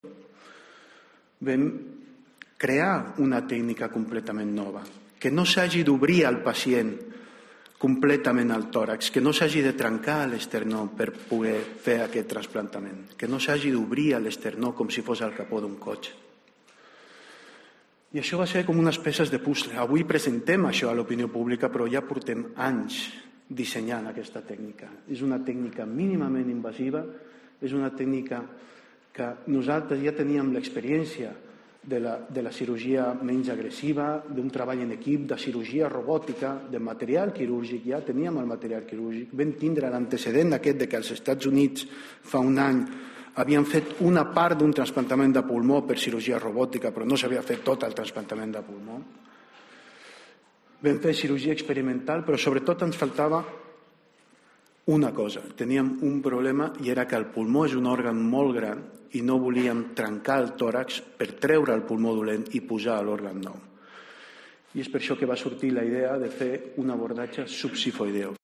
vam crear una tècnica completament nova, que no s'hagi d'obrir al pacient completament al tòrax, que no s'hagi de trencar l'esternó per poder fer aquest trasplantament, que no s'hagi d'obrir l'esternó com si fos el capó d'un cotxe. I això va ser com unes peces de puzzle. Avui presentem això a l'opinió pública, però ja portem anys dissenyant aquesta tècnica. És una tècnica mínimament invasiva, és una tècnica que nosaltres ja teníem l'experiència de la cirurgia menys agressiva, d'un treball en equip, de cirurgia robòtica, de material quirúrgic, ja teníem el material quirúrgic. Vam tindre l'antecedent aquest de que als Estats Units fa un any havien fet una part d'un trasplantament de pulmó per cirurgia robòtica, però no s'havia fet tot el trasplantament de pulmó. Vam fer cirurgia experimental, però sobretot ens faltava una cosa. Teníem un problema i era que el pulmó és un òrgan molt gran i no volíem trencar el tòrax per treure el pulmó dolent i posar l'òrgan nou. I és per això que va sortir la idea de fer un abordatge subsifoideu.